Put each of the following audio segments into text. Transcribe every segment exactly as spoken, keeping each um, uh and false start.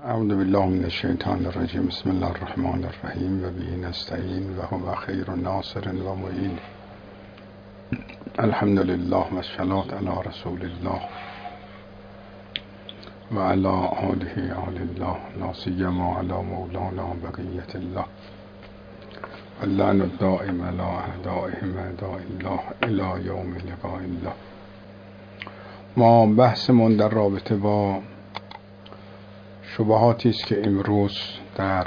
اعوذ بالله من الشیطان الرجیم. بسم الله الرحمن الرحیم و به نستعین و هو خیر ناصر و معین. الحمد لله و الصلاة علی رسول الله و علی آله آل الله، لا سیما علی مولانا بقیة الله و اللعن الدائم علی اعدائهم اعداء الله الی یوم لقاء الله. ما بحثمون در رابطه با شبهاتی است که امروز در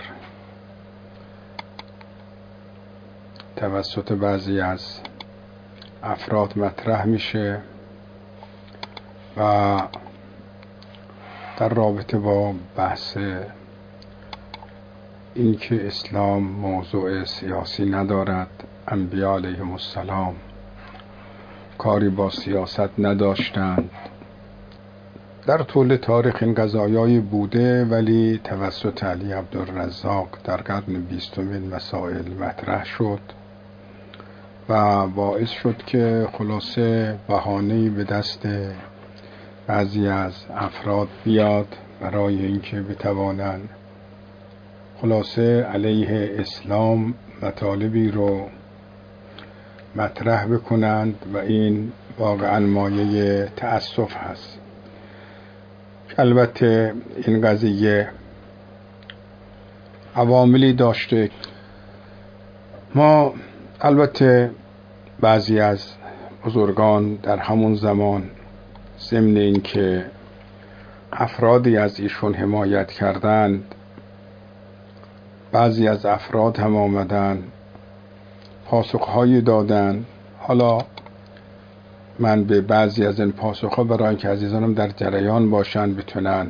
توسط بعضی از افراد مطرح میشه و در رابطه با بحث اینکه اسلام موضوع سیاسی ندارد، انبیاء علیهم السلام کاری با سیاست نداشتند. در طول تاریخ این قضایایی بوده، ولی توسط علی عبدالرزاق در قرن بیستم این مسائل مطرح شد و باعث شد که خلاصه بهانه‌ای به دست بعضی از افراد بیاد برای اینکه بتوانند خلاصه علیه اسلام مطالبی رو مطرح بکنند و این واقعا مایه تأسف هست. البته این قضیه عواملی داشته. ما البته بعضی از بزرگان در همون زمان ضمن این که افرادی از ایشون حمایت کردند، بعضی از افراد هم آمدن پاسخهایی دادن. حالا من به بعضی از این پاسخها برای اینکه عزیزانم در جریان باشن، بتونن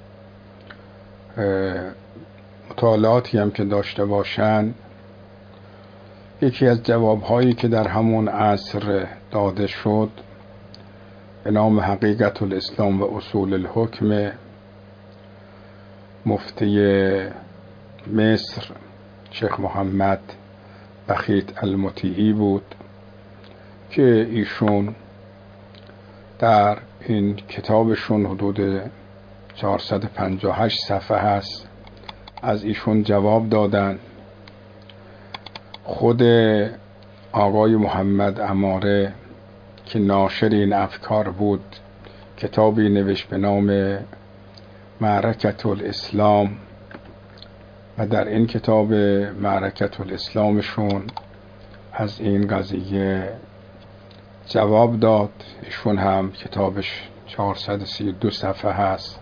مطالعاتی هم که داشته باشن، یکی از جوابهایی که در همون عصر داده شد به نام حقیقت الاسلام و اصول الحکم، مفتی مصر شیخ محمد بخیت المطیعی بود که ایشون در این کتابشون حدود چهارصد و پنجاه و هشت صفحه هست، از ایشون جواب دادن. خود آقای محمد عماره که ناشر این افکار بود کتابی نوشت به نام معرکت الاسلام و در این کتاب معرکت الاسلامشون از این قضیه جواب داد. ایشون هم کتابش چهارصد و سی و دو صفحه هست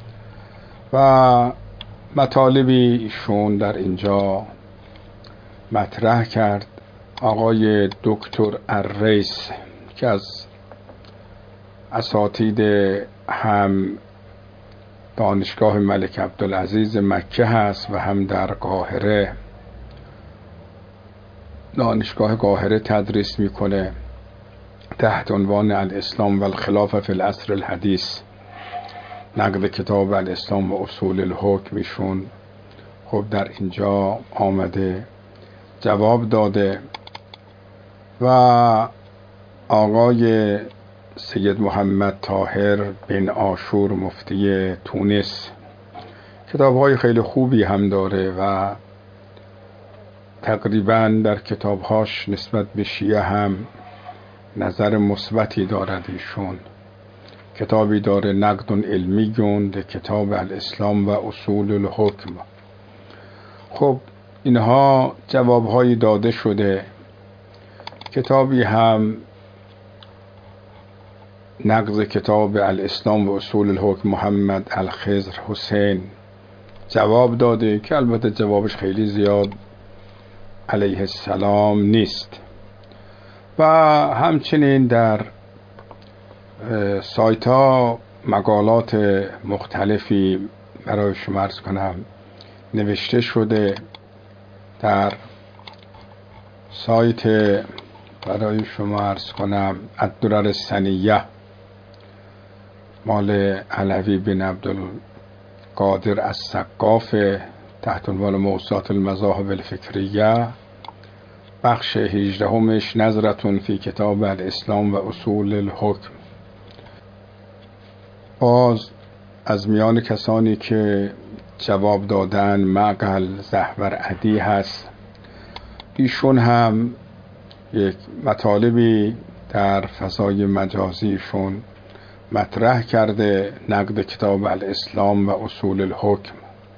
و مطالبی ایشون در اینجا مطرح کرد. آقای دکتر الریس که از اساتید هم دانشگاه ملک عبدالعزیز مکه هست و هم در قاهره، دانشگاه قاهره تدریس میکنه تحت عنوان الاسلام و الخلافه فی العصر الحدیث، نقد کتاب الاسلام و اصول الحکم. ایشون خب در اینجا آمده جواب داده و آقای سید محمد طاهر بن عاشور مفتی تونس کتاب‌های خیلی خوبی هم داره و تقریبا در کتابهاش نسبت به شیعه هم نظر مثبتی دارد. ایشون کتابی داره نقد علمی گوند کتاب الاسلام و اصول الحکم. خب اینها جوابهایی داده شده. کتابی هم نقد کتاب الاسلام و اصول الحکم محمد الخضر حسین جواب داده که البته جوابش خیلی زیاد علیه السلام نیست. و همچنین در سایت ها مقالات مختلفی برای شما عرض کنم نوشته شده. در سایت برای شما عرض کنم الدرر السنیه مال علوی بن عبدالقادر السقاف تحت عنوان موسوعات المذاهب الفکریه، بخش هجدهمش نظرتون فی کتاب الاسلام و اصول الحکم. باز از میان کسانی که جواب دادن معقل زهورعدی هست. ایشون هم یک مطالبی در فضای مجازیشون مطرح کرده، نقد کتاب الاسلام و اصول الحکم.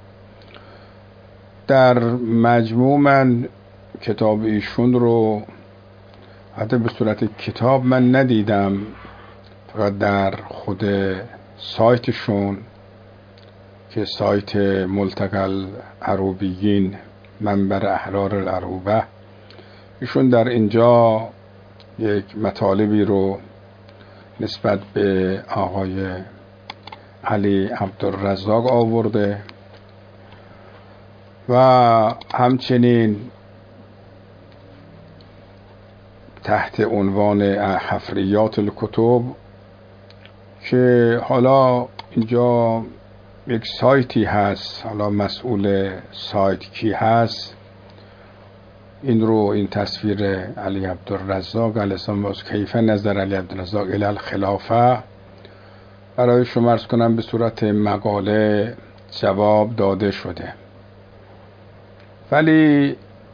در مجموع من کتاب ایشون رو حتی به صورت کتاب من ندیدم، فقط در خود سایتشون که سایت ملتقى العروبیین منبر احرار العروبه، ایشون در اینجا یک مطالبی رو نسبت به آقای علی عبدالرزاق آورده و همچنین تحت عنوان حفریات الکتب که حالا اینجا یک سایتی هست، حالا مسئول سایت کی هست این رو، این تصویر علی عبدالرزاق علیه السلام باز کیف نظر علی عبدالرزاق الی الخلافه برای شما عرض کنم به صورت مقاله جواب داده شده. ولی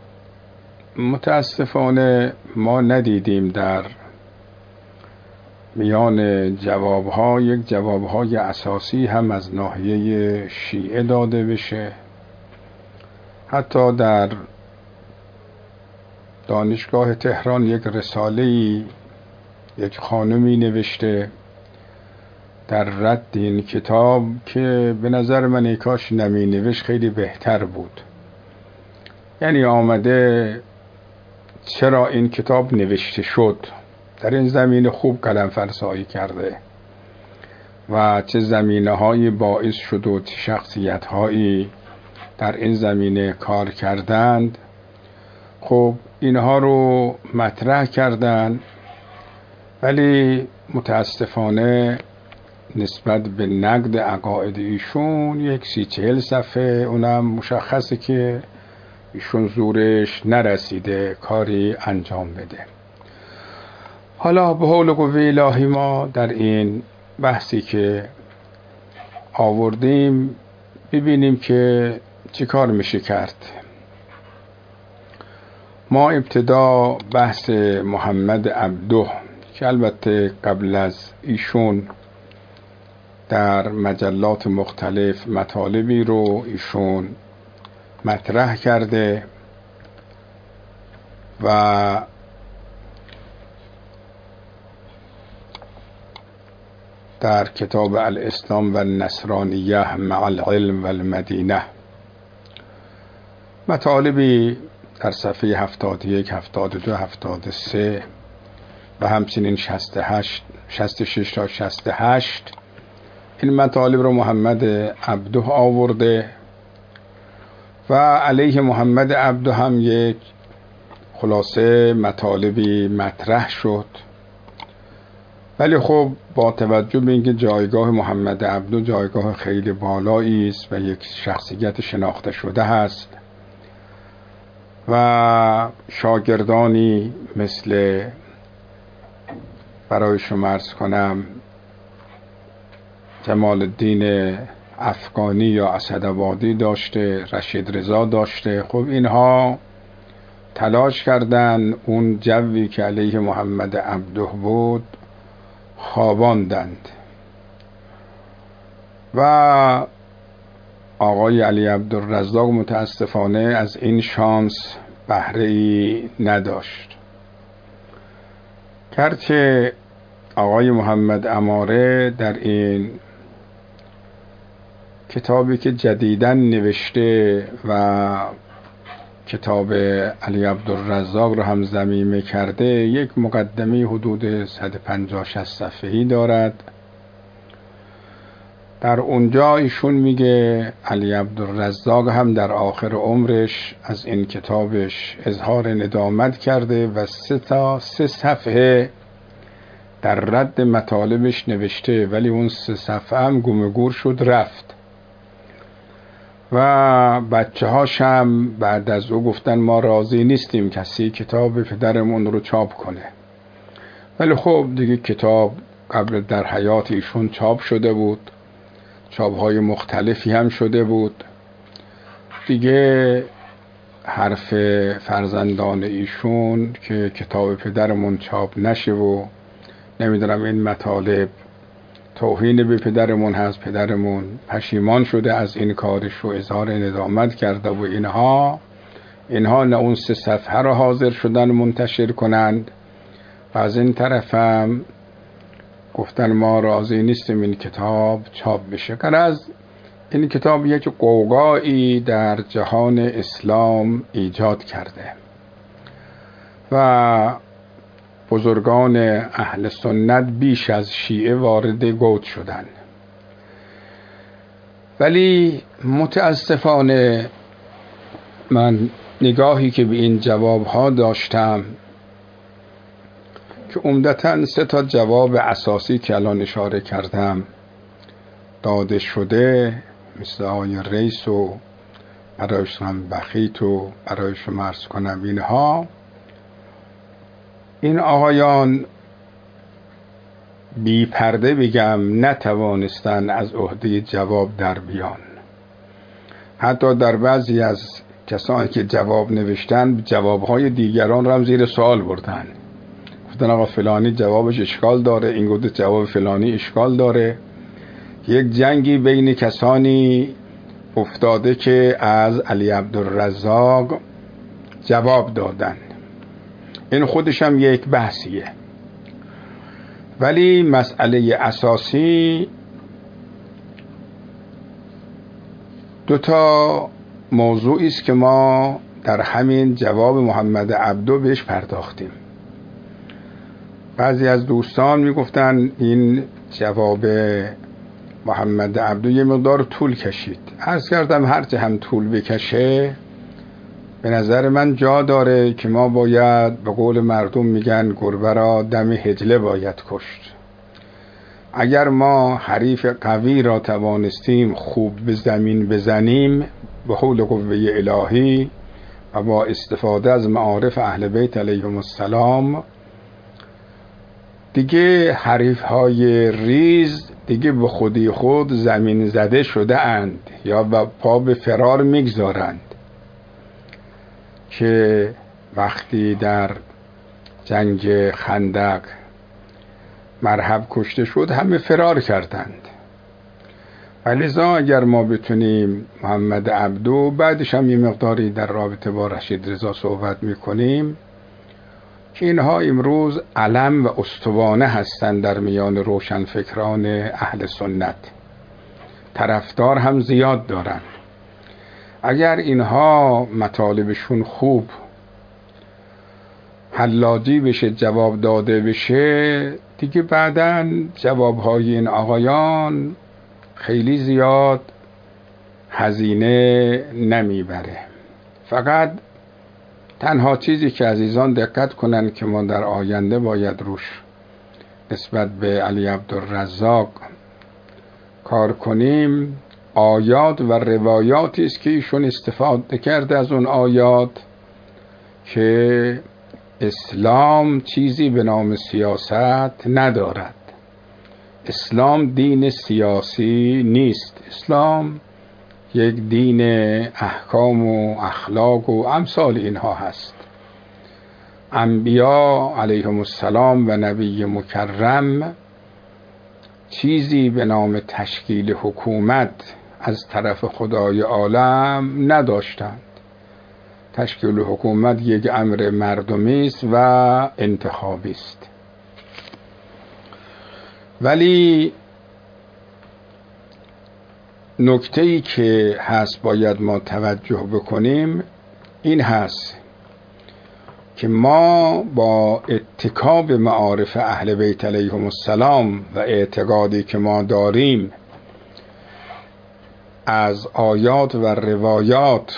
متاسفانه ما ندیدیم در میان جوابها یک جوابهای اساسی هم از ناحیه شیعه داده بشه. حتی در دانشگاه تهران یک رساله‌ای یک خانمی نوشته در رد این کتاب که به نظر من ای کاش نمی نوشت خیلی بهتر بود. یعنی آمده چرا این کتاب نوشته شد، در این زمینه خوب قلم فرسایی کرده و چه زمینه هایی باعث شد و چه شخصیت هایی در این زمینه کار کردند. خب اینها رو مطرح کردن، ولی متاسفانه نسبت به نقد عقاید ایشون یک سی چهل صفحه، اونم مشخصه که ایشون زورش نرسیده کاری انجام بده. حالا به حول قوه الهی ما در این بحثی که آوردیم ببینیم که چی کار میشه کرد. ما ابتدا بحث محمد عبده که البته قبل از ایشون در مجلات مختلف مطالبی رو ایشون مطرح کرده و در کتاب الاسلام و النصرانیه مع العلم و المدینه مطالبی در صفحه هفتاد و یک، هفتاد و دو، هفتاد و سه و همچنین شصت و هشت، شصت و شش تا شصت و هشت این مطالب رو محمد عبده آورده و علیه محمد عبده هم یک خلاصه مطالبی مطرح شد. ولی خب با توجه به اینکه جایگاه محمد عبده جایگاه خیلی بالایی است و یک شخصیت شناخته شده هست و شاگردانی مثل برای شما عرض کنم جمال الدین افغانی یا اسدآبادی داشته، رشید رضا داشته، خب اینها تلاش کردن اون جوی که علیه محمد عبده بود خواباندند و آقای علی عبدالرزاق متاسفانه از این شانس بهره ای نداشت. گرچه آقای محمد عماره در این کتابی که جدیداً نوشته و کتاب علی عبدالرزاق رو هم ضمیمه کرده یک مقدمه حدود صد و پنجاه شصت صفحه‌ای دارد. در اونجا ایشون میگه علی عبدالرزاق هم در آخر عمرش از این کتابش اظهار ندامت کرده و سه تا سه صفحه در رد مطالبش نوشته، ولی اون سه صفحه هم گم گور شد رفت و بچه هاش هم بعد از او گفتن ما راضی نیستیم کسی کتاب پدرمون رو چاپ کنه. ولی خب دیگه کتاب قبل در حیات ایشون چاپ شده بود، چاپ های مختلفی هم شده بود دیگه حرف فرزندان ایشون که کتاب پدرمون چاپ نشه و نمیدونم این مطالب توهین به پدرمون هست، پدرمون پشیمان شده از این کارش و اظهار ندامت کرده و اینها اینها نه اون سه صفحه رو حاضر شدن منتشر کنند و از این طرفم گفتن ما راضی نیستیم این کتاب چاپ بشه. غرض این کتاب یک غوغایی در جهان اسلام ایجاد کرده و بزرگان اهل سنت بیش از شیعه وارد گوت شدند. ولی متاسفانه من نگاهی که به این جوابها داشتم که عمدتاً سه تا جواب اساسی که الان اشاره کردم داده شده، مثل آقای رئیس و برایشان بخیت و برایشان عرض کنم اینها، این آقایان بی پرده بگم نتوانستن از عهده جواب در بیان. حتی در بعضی از کسانی که جواب نوشتن جوابهای دیگران را هم زیر سوال بردن، گفتن آقا فلانی جوابش اشکال داره، این گفته جواب فلانی اشکال داره. یک جنگی بین کسانی افتاده که از علی عبدالرزاق جواب دادن، این خودش هم یک بحثیه. ولی مسئله اساسی دو تا موضوعی است که ما در همین جواب محمد عبدو بهش پرداختیم. بعضی از دوستان میگفتن این جواب محمد عبدو یه مقدار طول کشید. عرض کردم هرچه هم طول بکشه به نظر من جا داره که ما باید به قول مردم میگن گربه را دم هجله باید کشت. اگر ما حریف قوی را توانستیم خوب به زمین بزنیم به حول قوه الهی و با استفاده از معارف اهل بیت علیهم السلام، دیگه حریف های ریز دیگه به خودی خود زمین زده شده اند یا پا به فرار میگذارند، که وقتی در جنگ خندق مرحب کشته شد همه فرار کردند. ولذا اگر ما بتونیم محمد عبدو، بعدش هم یه مقداری در رابطه با رشید رضا صحبت میکنیم که اینها امروز علم و استوانه هستند در میان روشنفکران اهل سنت، طرفدار هم زیاد دارند. اگر اینها مطالبشون خوب حلاجی بشه، جواب داده بشه، دیگه بعداً جوابهای این آقایان خیلی زیاد هزینه نمیبره. فقط تنها چیزی که عزیزان دقت کنن که ما در آینده باید روش نسبت به علی عبدالرزاق کار کنیم، آیات و روایاتی است که ایشون استفاده کرده از اون آیات که اسلام چیزی به نام سیاست ندارد. اسلام دین سیاسی نیست. اسلام یک دین احکام و اخلاق و امثال اینها هست. انبیا علیهم السلام و نبی مکرم چیزی به نام تشکیل حکومت از طرف خدای عالم نداشتند. تشکیل حکومت یک امر مردمی است و انتخابی است. ولی نکته‌ای که هست باید ما توجه بکنیم این هست که ما با اتکا به معارف اهل بیت علیهم السلام و اعتقادی که ما داریم از آیات و روایات،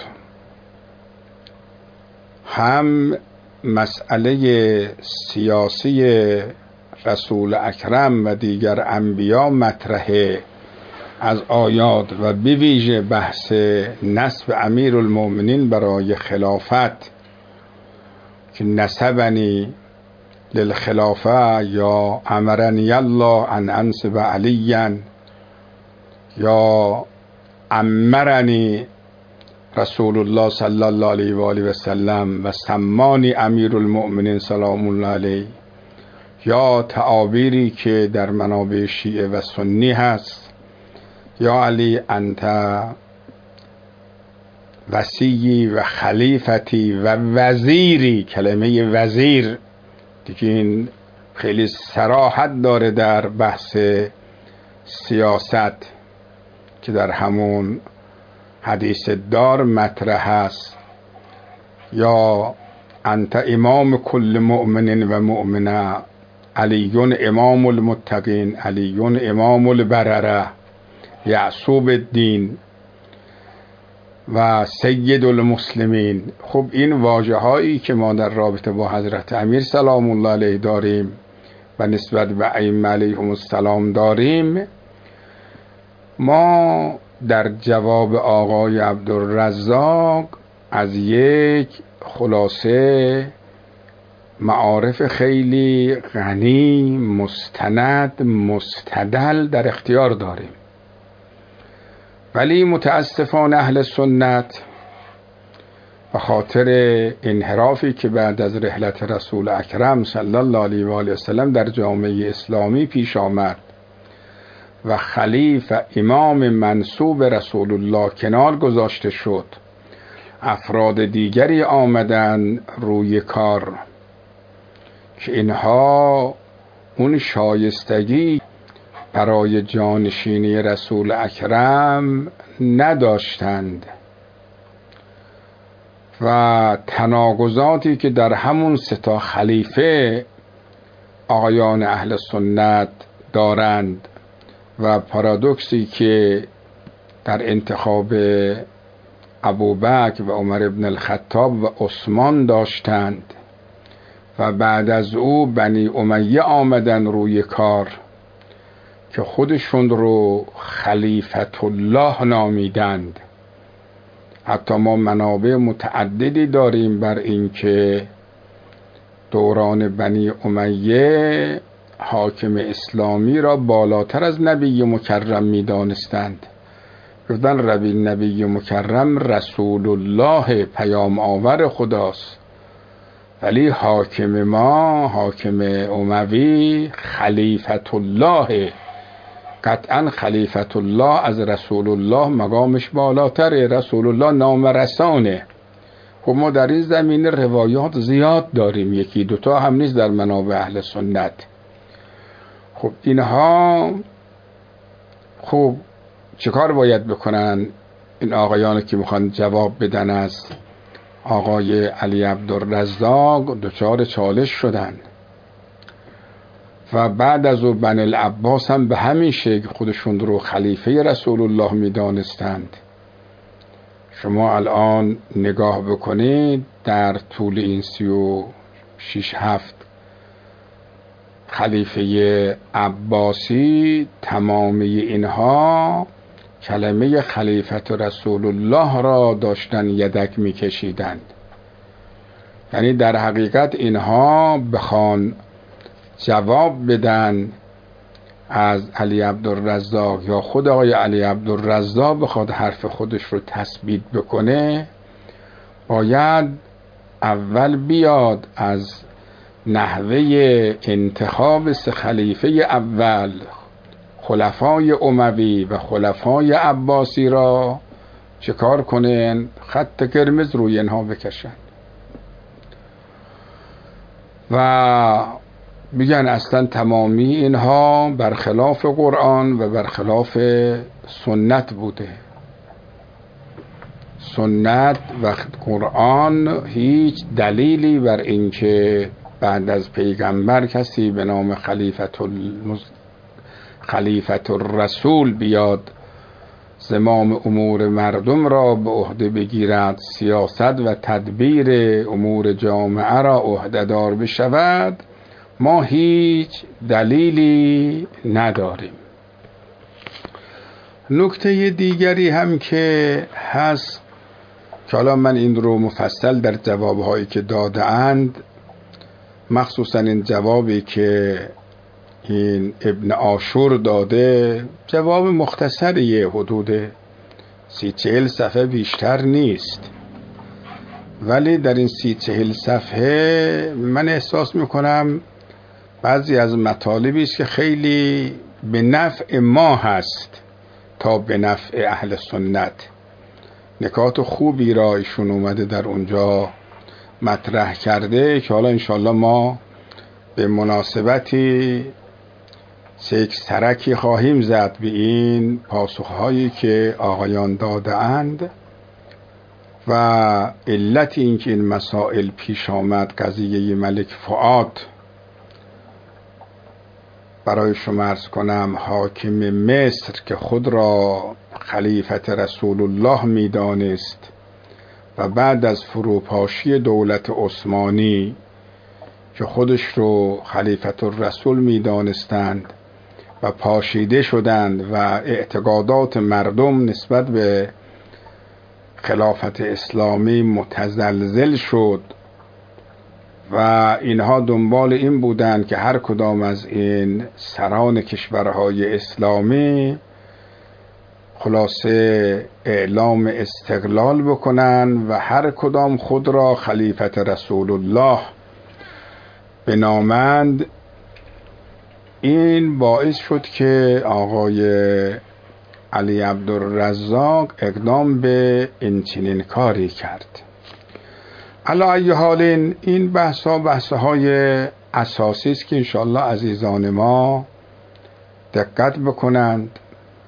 هم مسئله سیاسی رسول اکرم و دیگر انبیا مطرحه از آیات و به ویژه بحث نسب امیرالمومنین برای خلافت که نسبنی للخلافه یا امرنی الله ان انصب علیا یا امرنی رسول الله صلی الله علیه و آله و سلم و سمانی امیر المؤمنین سلام الله علیه، یا تعابیری که در منابع شیعه و سنی هست، یا علی انت وصیی و خلیفتی و وزیری. کلمه وزیر دیگه این خیلی صراحت داره در بحث سیاست که در همون حدیث دار مطرح است. یا انت امام کل مؤمن و مؤمنه، علی امام المتقین، علی امام البرره، یعصوب الدین و سید المسلمین. خب این واژه هایی که ما در رابطه با حضرت امیر سلام الله علیه داریم و نسبت به ائمه علیهم السلام داریم، ما در جواب آقای عبدالرزاق از یک خلاصه معارف خیلی غنی، مستند، مستدل در اختیار داریم. ولی متاسفانه اهل سنت به خاطر انحرافی که بعد از رحلت رسول اکرم صلی الله علیه و آله و سلم در جامعه اسلامی پیش آمد و خلیفه امام منصوب رسول الله کنار گذاشته شد، افراد دیگری آمدن روی کار که اینها اون شایستگی برای جانشینی رسول اکرم نداشتند و تناقضاتی که در همون سه تا خلیفه آقایان اهل سنت دارند و پارادوکسی که در انتخاب ابوبکر و عمر ابن الخطاب و عثمان داشتند و بعد از او بنی امیه آمدن روی کار که خودشون رو خلیفت الله نامیدند. حتی ما منابع متعددی داریم بر این که دوران بنی امیه حاکم اسلامی را بالاتر از نبی مکرم می دانستند. گفتن ربی نبی مکرم رسول الله، پیام آور خداست، ولی حاکم ما، حاکم اموی خلیفت الله. قطعا خلیفت الله از رسول الله مقامش بالاتره، رسول الله نام رسانه. خب ما در این زمینه روایات زیاد داریم، یکی دوتا هم نیست در منابع اهل سنت. خب اینها خب چیکار باید بکنن این آقایانی که میخوان جواب بدن از آقای علی عبدالرزاق؟ دچار چالش شدن و بعد از او بنی العباس هم به همین شکل خودشون رو خلیفه رسول الله میدانستند. شما الان نگاه بکنید در طول این سی و شیش هفت خلیفه عباسی تمامی اینها کلمه خلیفت رسول الله را داشتن یدک میکشیدند. یعنی در حقیقت اینها بخوان جواب بدن از علی عبدالرزاق یا خود آقای علی عبدالرزاق بخواد حرف خودش رو تثبیت بکنه، باید اول بیاد از نحوه انتخاب سه خلیفه اول، خلفای اموی و خلفای عباسی را چه کار کنن؟ خط قرمز روی اینها بکشن و بگن اصلا تمامی اینها برخلاف قرآن و برخلاف سنت بوده. سنت و قرآن هیچ دلیلی بر اینکه بعد از پیغمبر کسی به نام خلیفت المز... خلیفت الرسول بیاد زمام امور مردم را به عهده بگیرد، سیاست و تدبیر امور جامعه را عهده‌دار بشود، ما هیچ دلیلی نداریم. نکته دیگری هم که هست که حالا من این رو مفصل در جوابهایی که داده اند، مخصوصا این جوابی که این ابن عاشور داده، جواب مختصریه، حدود سی چهل صفحه بیشتر نیست، ولی در این سی چهل صفحه من احساس میکنم بعضی از مطالبی است که خیلی به نفع ما هست تا به نفع اهل سنت. نکات خوبی را ایشون اومده در اونجا مطرح کرده که حالا انشالله ما به مناسبتی سکس ترکی خواهیم زد به این پاسخهایی که آقایان داده اند و علت این که این مسائل پیش آمد. قضیه ملک فؤاد برای شما عرض کنم، حاکم مصر که خود را خلیفت رسول الله میدانست و بعد از فروپاشی دولت عثمانی که خودش رو خلیفت الرسول میدانستند و پاشیده شدند و اعتقادات مردم نسبت به خلافت اسلامی متزلزل شد و اینها دنبال این بودند که هر کدام از این سران کشورهای اسلامی خلاصه اعلام استقلال بکنن و هر کدام خود را خلیفت رسول الله بنامند. این باعث شد که آقای علی عبدالرزاق اقدام به این چنین کاری کرد. علی ای حال این بحث ها بحث های اساسی است که انشاءالله عزیزان ما دقت بکنند.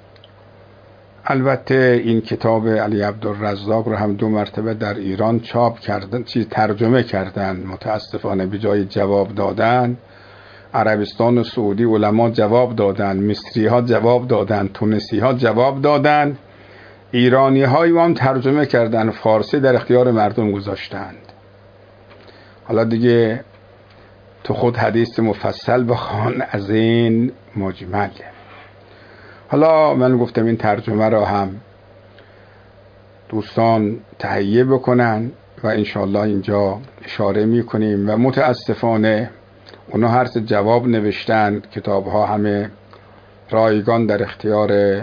البته این کتاب علی عبدالرزاق رو هم دو مرتبه در ایران چاپ کردن، چیز ترجمه کردن. متاسفانه به جای جواب دادن عربستان و سعودی علما جواب دادن، مصری ها جواب دادن، تونسی ها جواب دادن، ایرانی های هم ترجمه کردن، فارسی در اختیار مردم گذاشتند. حالا دیگه تو خود حدیث مفصل بخوان، از این مجمله. حالا من گفتم این ترجمه را هم دوستان تهیه بکنن و انشاءالله اینجا اشاره میکنیم و متاسفانه اونا هر سه جواب نوشتن، کتاب ها همه رایگان در اختیار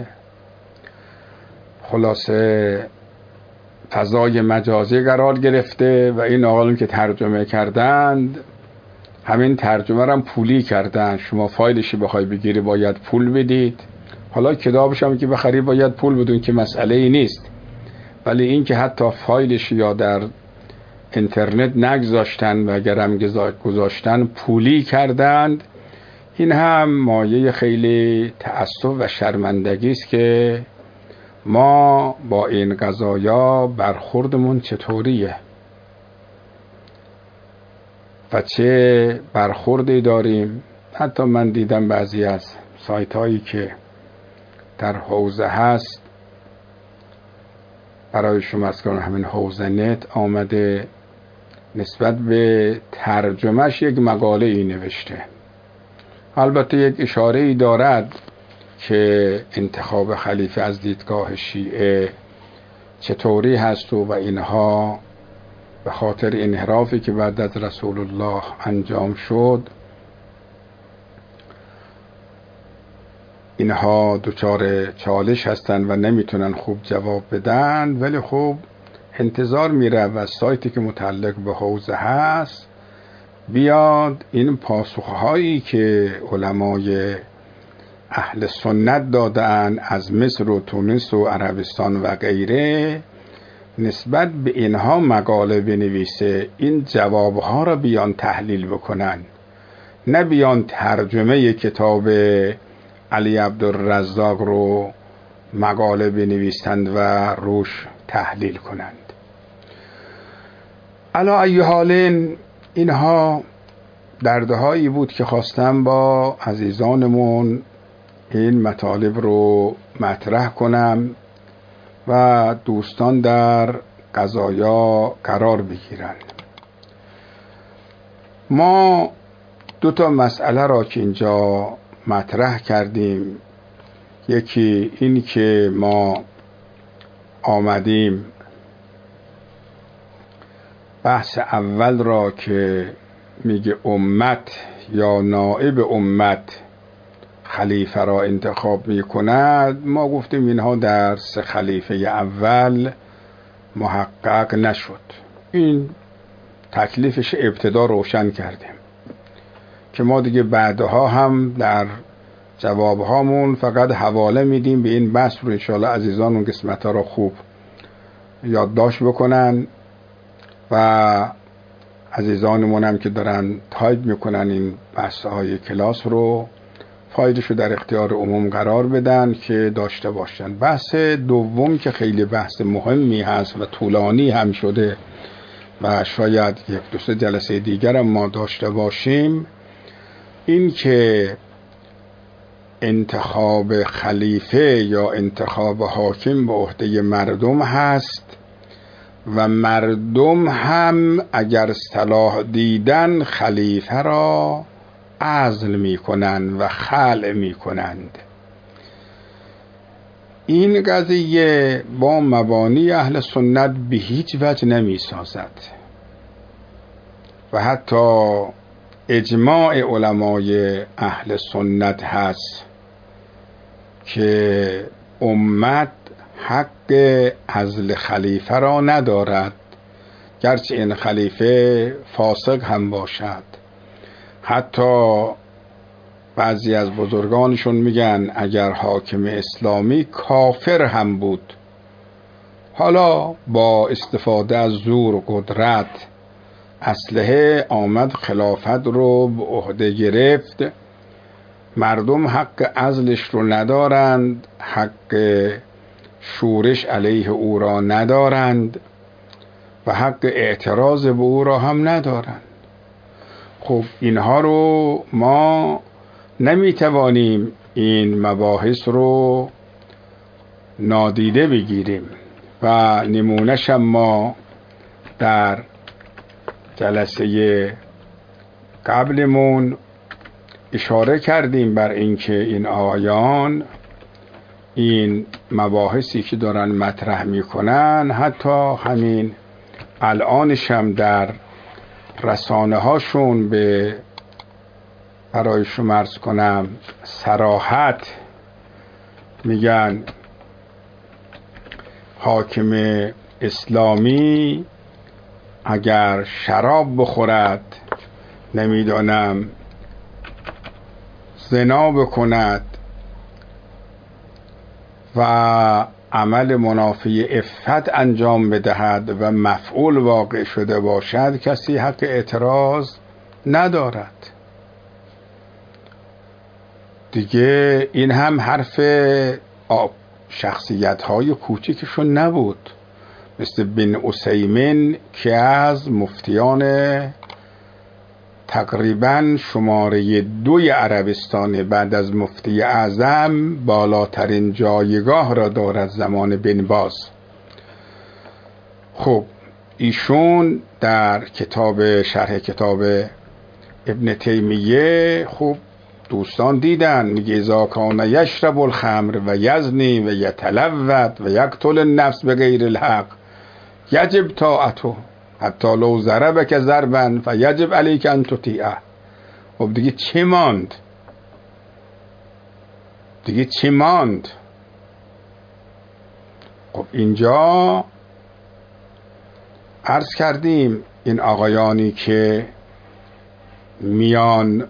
خلاصه فضای مجازی قرار گرفته و این آقایون که ترجمه کردند همین ترجمه را هم پولی کردن. شما فایلشی بخوای بگیری باید پول بدید، حالا کتابش هم که بخری باید پول بدون که مسئله ای نیست، ولی این که حتی فایلش یا در اینترنت نگذاشتن و اگر هم گذاشتن پولی کردند، این هم مایه خیلی تأسف و شرمندگی است که ما با این قضایا برخوردمون چطوریه و چه برخوردی داریم. حتی من دیدم بعضی از سایت هایی که در حوزه هست، برای شما از کنم همین حوزه نت آمده نسبت به ترجمهش یک مقاله ای نوشته. البته یک اشاره ای دارد که انتخاب خلیفه از دیدگاه شیعه چطوری هست و, و اینها به خاطر انحرافی که بعد از رسول الله انجام شد اینها دچار چالش هستند و نمیتونن خوب جواب بدن. ولی خب انتظار میره و سایتی که متعلق به حوزه هست بیاد این پاسخهایی که علمای اهل سنت دادن از مصر و تونس و عربستان و غیره نسبت به اینها مقاله بنویسه، این جوابها را بیان تحلیل بکنن، نه بیان ترجمه کتاب علی عبدالرزاق رو مقاله بنویسند و روش تحلیل کنند. علی ای حال اینها دردهایی بود که خواستم با عزیزانمون این مطالب رو مطرح کنم و دوستان در قضایا قرار بگیرند. ما دو تا مسئله را که اینجا مطرح کردیم، یکی این که ما آمدیم بحث اول را که میگه امت یا نائب امت خلیفه را انتخاب می کند، ما گفتیم اینها در سه خلیفه اول محقق نشد. این تکلیفش ابتدا روشن کردیم که ما دیگه بعدها هم در جوابهامون فقط حواله میدیم به این بحث رو. انشاءالله عزیزان اون قسمت ها را خوب یادداشت بکنن و عزیزانمون هم که دارن تایپ میکنن این بحث های کلاس رو فایلش رو در اختیار عموم قرار بدن که داشته باشن. بحث دوم که خیلی بحث مهمی هست و طولانی هم شده و شاید یک دو سه جلسه دیگر هم ما داشته باشیم، این که انتخاب خلیفه یا انتخاب حاکم به عهده مردم هست و مردم هم اگر صلاح دیدن خلیفه را عزل می کنند و خلع می کنند. این قضیه با مبانی اهل سنت به هیچ وجه نمی سازد و حتی اجماع علمای اهل سنت هست که امت حق عزل خلیفه را ندارد، گرچه این خلیفه فاسق هم باشد. حتی بعضی از بزرگانشون میگن اگر حاکم اسلامی کافر هم بود، حالا با استفاده از زور و قدرت اسلحه آمد خلافت رو به عهده گرفت، مردم حق عزلش رو ندارند، حق شورش علیه او را ندارند و حق اعتراض به او را هم ندارند. خب اینها رو ما نمیتوانیم این مباحث رو نادیده بگیریم و نمونه‌ش هم ما در جلسه قبلمون اشاره کردیم بر اینکه این آیان این مباحثی که دارن مطرح میکنن حتی همین الانش هم در رسانه هاشون به برای شما عرض کنم صراحت میگن حاکم اسلامی اگر شراب بخورد، نمیدانم زنا بکند و عمل منافی عفت انجام بدهد و مفعول واقع شده باشد، کسی حق اعتراض ندارد. دیگه این هم حرف شخصیت های کوچکشون نبود، مثل بن عثیمین که از مفتیان تقریبا شماره دوی عربستان بعد از مفتی اعظم بالاترین جایگاه را دارد، زمان بن باز. خب ایشون در کتاب شرح کتاب ابن تیمیه خب دوستان دیدن، میگه اذا کان یشرب الخمر و یزنی و یتلوث و یقتل النفس بغیر الحق یجب طاعته حتی لو ضربک ضربا فیجب علیک ان تطیعه. خب دیگه چی ماند؟ دیگه چی ماند؟ خب اینجا عرض کردیم این آقایانی که میان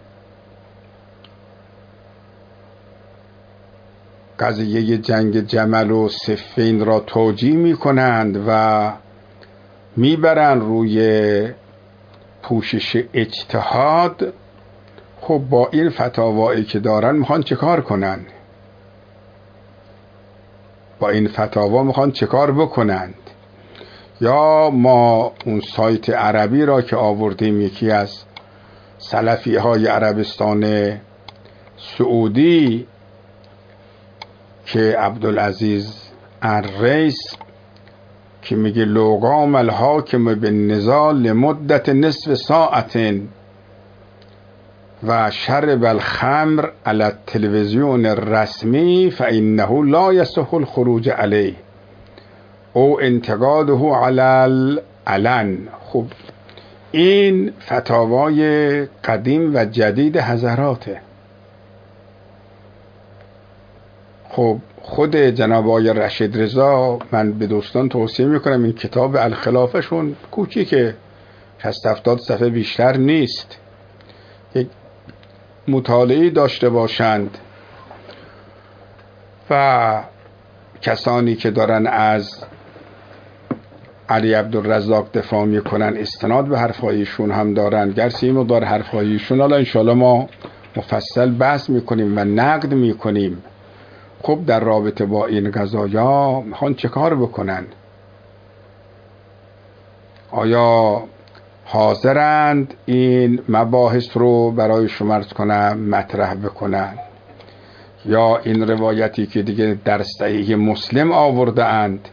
قضیه جنگ جمل و صفین را توجیه می کنند و میبرن روی پوشش اجتهاد. خب با این فتاوایی که دارن میخوان چه کار کنن؟ با این فتاوا میخوان چه کار بکنند؟ یا ما اون سایت عربی را که آوردیم، یکی از سلفی های عربستان سعودی که عبدالعزیز الرئیس که میگه لو قام الحاکم بالنزال لمدت نصف ساعت و شرب الخمر على التلویزیون الرسمی فانه لا یصح الخروج علیه او انتقاده علی العلن. خب این فتاوای قدیم و جدید حضراته. خب خود جناب آقای رشید رضا، من به دوستان توصیه میکنم این کتاب الخلافهشون کوچیکه، شصت هفتاد صفحه بیشتر نیست، یک مطالعه داشته باشند و کسانی که دارن از علی عبدالرزاق دفاع میکنن استناد به حرفایشون هم دارن، گرچه این مقدار حرفایشون حالا انشاءالله ما مفصل بحث میکنیم و نقد میکنیم. خب در رابطه با این قضایا میخوان چه کار بکنن؟ آیا حاضرند این مباحث رو برای شما عرض کنم مطرح بکنن، یا این روایتی که دیگه در صحیح مسلم آورده اند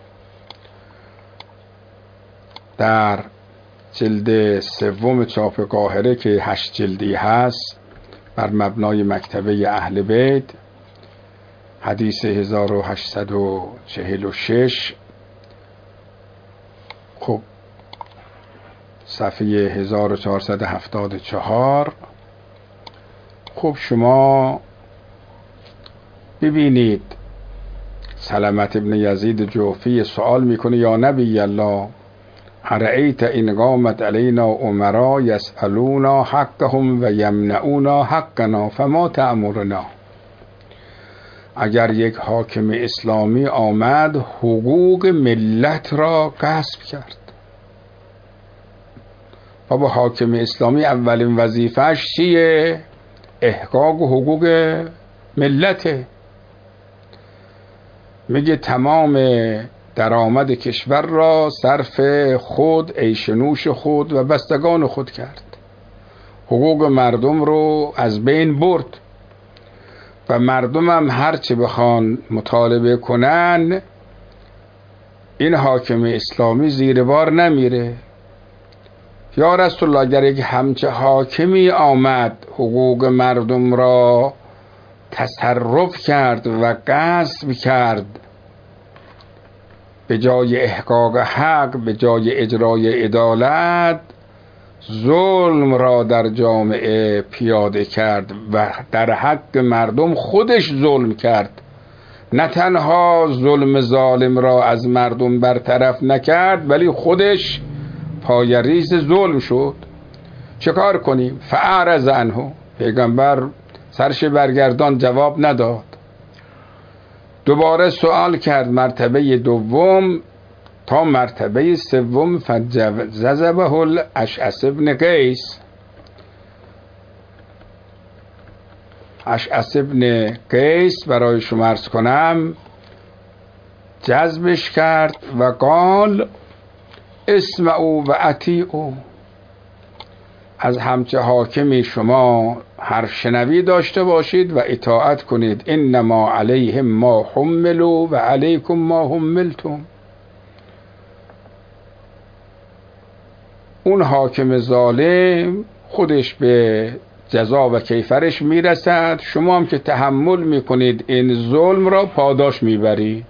در جلد سوم چاپ قاهره که هشت جلدی هست بر مبنای مکتبه اهل بیت، حدیث هزار و هشتصد و چهل و شش، خب صفحه هزار و چهارصد و هفتاد و چهار. خب شما ببینید سلمت ابن یزید جوفی سوال میکنه یا نبی الله ارأیت ان قامت علینا امرا یسألونا حقهم و یمنعونا حقنا فما تأمرنا. اگر یک حاکم اسلامی آمد حقوق ملت را غصب کرد، بابا حاکم اسلامی اولین وظیفه‌اش چیه؟ احقاق حقوق ملته. میگه تمام درآمد کشور را صرف خود، عیش نوش خود و بستگان خود کرد، حقوق مردم رو از بین برد و مردم هم هرچه بخوان مطالبه کنن این حاکم اسلامی زیر بار نمیره. یا رسول الله اگر یک همچه حاکمی آمد حقوق مردم را تصرف کرد و غصب کرد، به جای احقاق حق، به جای اجرای عدالت، ظلم را در جامعه پیاده کرد و در حق مردم خودش ظلم کرد، نه تنها ظلم ظالم را از مردم برطرف نکرد ولی خودش پایه‌ریز ظلم شد. چه کار کنیم؟ فاعرض عنه، پیغمبر سرش برگردان، جواب نداد. دوباره سوال کرد مرتبه دوم تا مرتبه سوم، فجذبه الاشعث ابن قیس. اشعث ابن قیس برای شما عرض کنم جذبش کرد و قال اسمعوا و اطیعوا، از همچه حاکمی شما حرف شنوی داشته باشید و اطاعت کنید. انما علیهم ما حملوا و علیکم ما حملتم. اون حاکم ظالم خودش به جزا و کیفرش میرسد، شما هم که تحمل میکنید این ظلم را پاداش میبرید.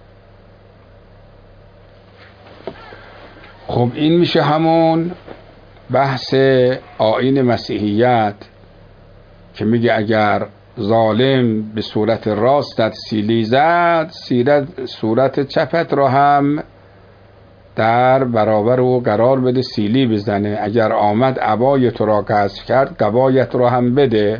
خب این میشه همون بحث آیین مسیحیت که میگه اگر ظالم به صورت راستت سیلی زد، صورت چپت را هم در برابر او قرار بده سیلی بزنه. اگر آمد عبای تو را غصب کرد قبایت را هم بده.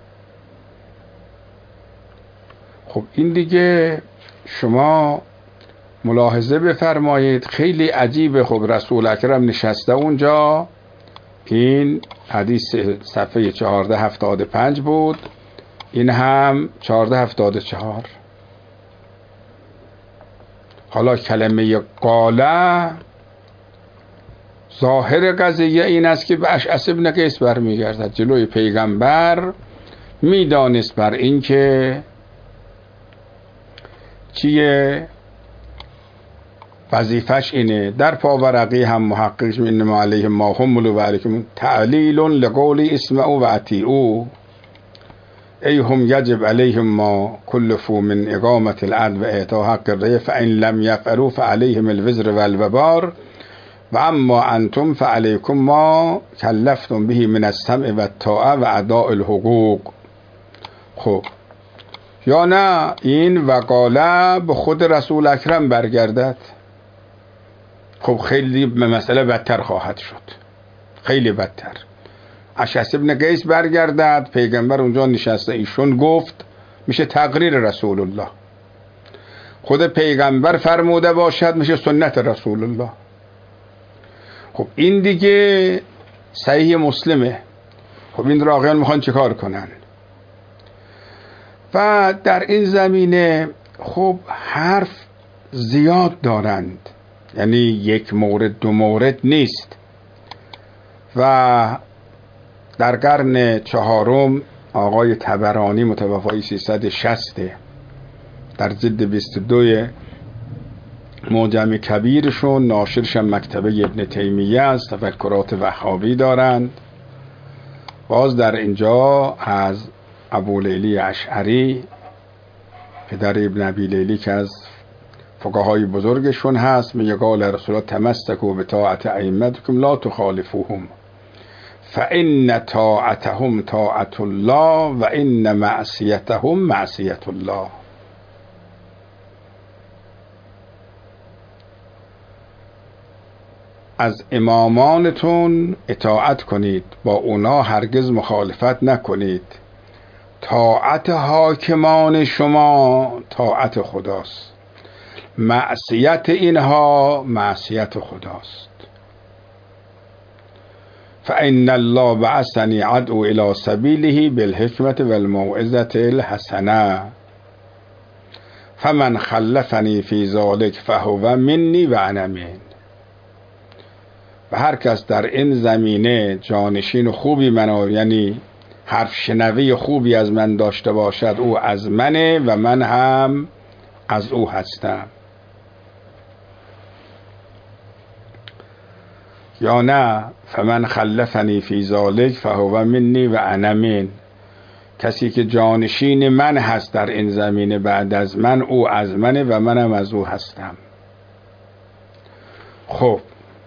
خب این دیگه شما ملاحظه بفرمایید خیلی عجیبه. خب رسول اکرم نشسته اونجا، این حدیث صفحه چهارده هفتاد و پنج بود، این هم چهارده هفتاد و چهار. حالا کلمه قاله ظاهر قضیه این است که به اشعث ابن قیس برمیگردد. جلوی پیغمبر میدانست بر این که چیه وظیفش اینه. در پاورقی هم محققش انما علیهم ما حملوا و علیکم تعلیل لقول اسمعوا و اطیعوا، ای هم یجب علیهم ما کلفوا من اقامت العدل و اعطاء حق الرعیة فان لم یفعلوا فعلیهم الوزر والوبار و اما انتم فعلیکم ما کلفتم به من السمع و الطاعة و اداء الحقوق. خب یا نه این وقاله به خود رسول اکرم برگردد؟ خب خیلی به مسئله بدتر خواهد شد، خیلی بدتر. اشعث ابن قیس برگردد، پیغمبر اونجا نشسته، ایشون گفت، میشه تقریر رسول الله. خود پیغمبر فرموده باشد، میشه سنت رسول الله. خب این دیگه صحیح مسلمه. خب این را آقایان میخوان چیکار کنن؟ و در این زمینه خب حرف زیاد دارند، یعنی یک مورد دو مورد نیست. و در قرن چهارم آقای طبرانی متوفای سیصد و شصت در جلد بیست و دو معجم کبیرشون، ناشرشم مکتبه ابن تیمیه است، تفکرات وهابی دارند. باز در اینجا از ابو لیلی اشعری پدر ابن ابی لیلی که از فقهای بزرگشون هست، میگه قال رسول الله تمسکوا بطاعت ائمتکم لا تخالفوهم فان طاعتهم طاعت الله و ان معصیتهم معصیت الله. از امامانتون اطاعت کنید، با اونا هرگز مخالفت نکنید. طاعت حاکمان شما طاعت خداست، معصیت اینها معصیت خداست. فإن الله بعثني ادعو الى سبیله بالحکمة والموعظة الحسنة فمن خلفني في ذلك فهو مني وانا منه. و هر کس در این زمینه جانشین خوبی منو، یعنی حرف شنوی خوبی از من داشته باشد، او از منه و من هم از او هستم. یا نه فمن خلفنی فی ذلک فهو منی و انا من. کسی که جانشین من هست در این زمینه بعد از من، او از منه و منم از او هستم. خب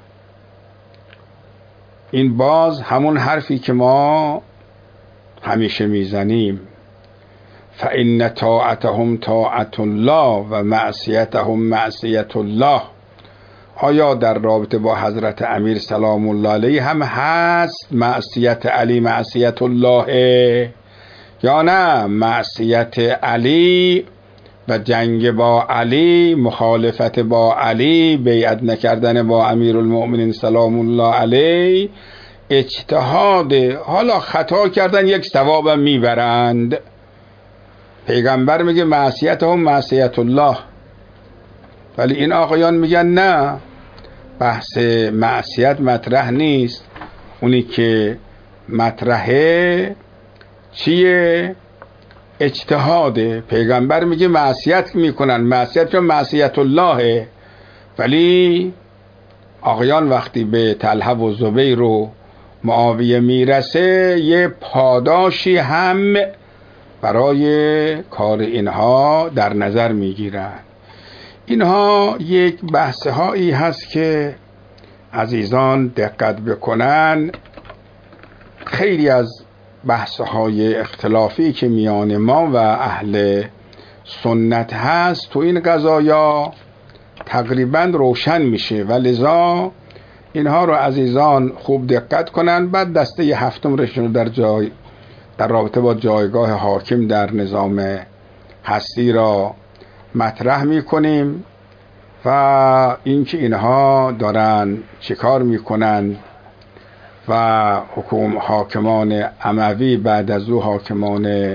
این باز همون حرفی که ما همیشه میزنیم، فإن طاعتهم طاعت الله و معصیتهم معصیت الله. آیا در رابطه با حضرت امیر سلام الله علیه هم هست معصیت علی معصیت الله، یا نه معصیت علی و جنگ با علی، مخالفت با علی، بیعت نکردن با امیر المؤمنین سلام الله علیه اجتهاد، حالا خطا کردن یک ثوابم میبرند. پیغمبر میگه معصیت هم معصیت الله، ولی این آقایان میگن نه، بحث معصیت مطرح نیست. اونی که مطرحه چیه؟ اجتهاده. پیغمبر میگه معصیت میکنن، معصیت چون معصیت الله. ولی آقایان وقتی به طلحه و زبیر و معاویه میرسه، یه پاداشی هم برای کار اینها در نظر میگیرن. اینها یک بحث هایی هست که عزیزان دقت بکنن. خیلی از بحث های اختلافی که میان ما و اهل سنت هست تو این قضایا تقریبا روشن میشه و لذا اینها رو عزیزان خوب دقت کنن. بعد دسته هفتم رشون در جای در رابطه با جایگاه حاکم در نظام هستی را مطرح میکنیم و اینکه اینها دارن چیکار میکنن و حکوم حاکمان اموی بعد از او حاکمان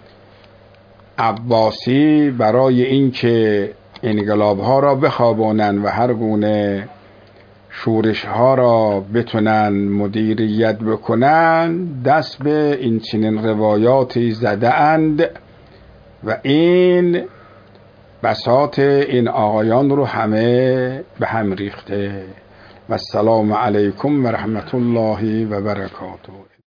عباسی برای اینکه انقلاب ها را بخوابانن و هر گونه شورش ها را بتونن مدیریت بکنن، دست به این چنین روایاتی زده اند و این بساط این آقایان رو همه به هم ریخته. و السلام علیکم و رحمت الله و برکاته.